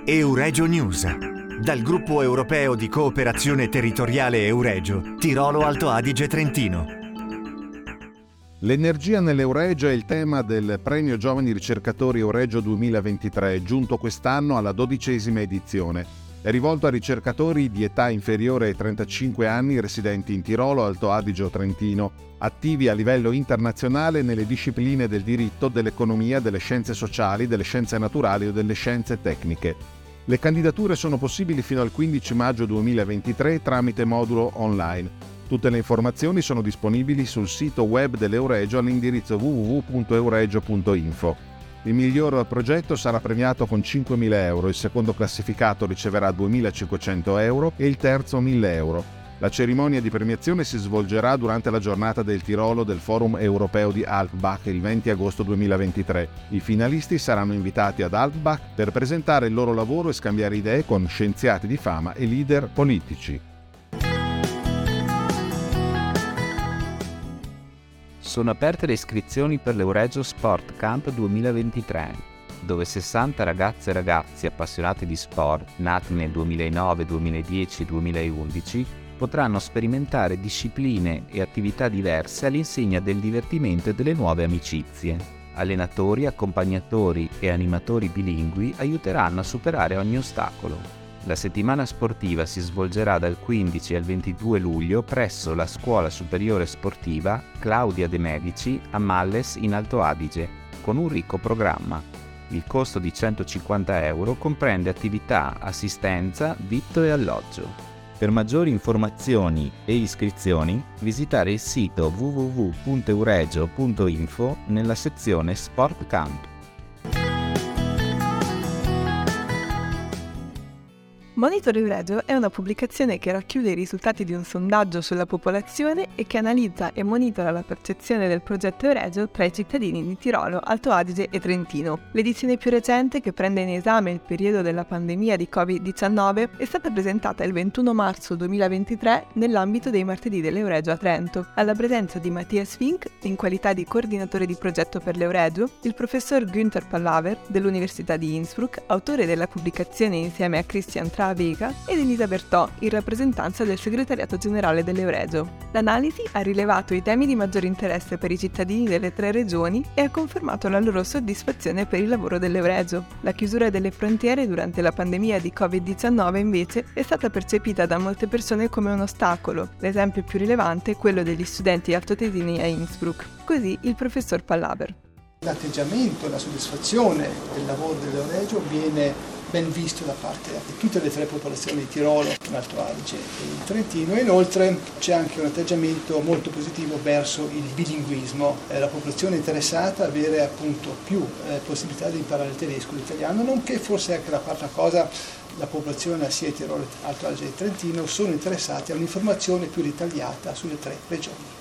Euregio News, dal gruppo europeo di cooperazione territoriale Euregio, Tirolo Alto Adige Trentino. L'energia nell'Euregio è il tema del Premio Giovani Ricercatori Euregio 2023, giunto quest'anno alla 12ª edizione. È rivolto a ricercatori di età inferiore ai 35 anni residenti in Tirolo, Alto Adige o Trentino, attivi a livello internazionale nelle discipline del diritto, dell'economia, delle scienze sociali, delle scienze naturali o delle scienze tecniche. Le candidature sono possibili fino al 15 maggio 2023 tramite modulo online. Tutte le informazioni sono disponibili sul sito web dell'Euregio all'indirizzo www.euregio.info. Il miglior progetto sarà premiato con 5.000 euro, il secondo classificato riceverà 2.500 euro e il terzo 1.000 euro. La cerimonia di premiazione si svolgerà durante la giornata del Tirolo del Forum Europeo di Alpbach il 20 agosto 2023. I finalisti saranno invitati ad Alpbach per presentare il loro lavoro e scambiare idee con scienziati di fama e leader politici. Sono aperte le iscrizioni per l'Euregio Sport Camp 2023, dove 60 ragazze e ragazzi appassionati di sport, nati nel 2009, 2010 e 2011, potranno sperimentare discipline e attività diverse all'insegna del divertimento e delle nuove amicizie. Allenatori, accompagnatori e animatori bilingui aiuteranno a superare ogni ostacolo. La settimana sportiva si svolgerà dal 15 al 22 luglio presso la Scuola Superiore Sportiva Claudia De Medici a Malles in Alto Adige, con un ricco programma. Il costo di 150 euro comprende attività, assistenza, vitto e alloggio. Per maggiori informazioni e iscrizioni, visitare il sito www.euregio.info nella sezione Sport Camp. Monitor Euregio è una pubblicazione che racchiude i risultati di un sondaggio sulla popolazione e che analizza e monitora la percezione del progetto Euregio tra i cittadini di Tirolo, Alto Adige e Trentino. L'edizione più recente, che prende in esame il periodo della pandemia di Covid-19, è stata presentata il 21 marzo 2023 nell'ambito dei martedì dell'Euregio a Trento, alla presenza di Mattias Fink, in qualità di coordinatore di progetto per l'Euregio, il professor Günther Pallaver dell'Università di Innsbruck, autore della pubblicazione insieme a Christian Vega, ed Elisa Bertò, in rappresentanza del segretariato generale dell'Euregio. L'analisi ha rilevato i temi di maggiore interesse per i cittadini delle 3 regioni e ha confermato la loro soddisfazione per il lavoro dell'Euregio. La chiusura delle frontiere durante la pandemia di Covid-19 invece è stata percepita da molte persone come un ostacolo. L'esempio più rilevante è quello degli studenti altoatesini a Innsbruck. Così il professor Pallaver. L'atteggiamento e la soddisfazione del lavoro dell'Euregio viene ben visto da parte di tutte le 3 popolazioni di Tirolo, Alto Adige e Trentino. Inoltre c'è anche un atteggiamento molto positivo verso il bilinguismo. La popolazione interessata a avere appunto più possibilità di imparare il tedesco e l'italiano, nonché forse anche la quarta cosa, la popolazione sia di Tirolo, Alto Adige e Trentino sono interessati a un'informazione più dettagliata sulle 3 regioni.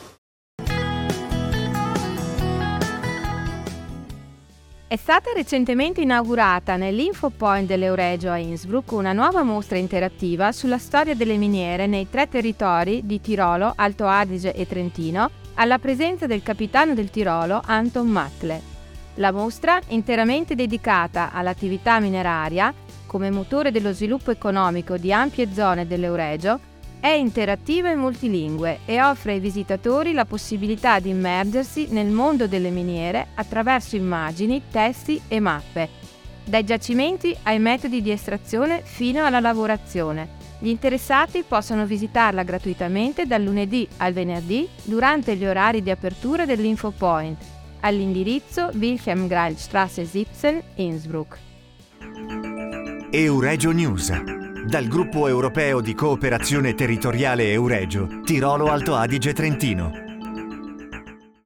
È stata recentemente inaugurata nell'Infopoint dell'Euregio a Innsbruck una nuova mostra interattiva sulla storia delle miniere nei 3 territori di Tirolo, Alto Adige e Trentino, alla presenza del capitano del Tirolo Anton Matle. La mostra, interamente dedicata all'attività mineraria, come motore dello sviluppo economico di ampie zone dell'Euregio, è interattiva e multilingue e offre ai visitatori la possibilità di immergersi nel mondo delle miniere attraverso immagini, testi e mappe, dai giacimenti ai metodi di estrazione fino alla lavorazione. Gli interessati possono visitarla gratuitamente dal lunedì al venerdì durante gli orari di apertura dell'Infopoint, all'indirizzo Wilhelmgrillstraße 17, Innsbruck. Euregio News, dal gruppo europeo di cooperazione territoriale Euregio, Tirolo Alto Adige Trentino.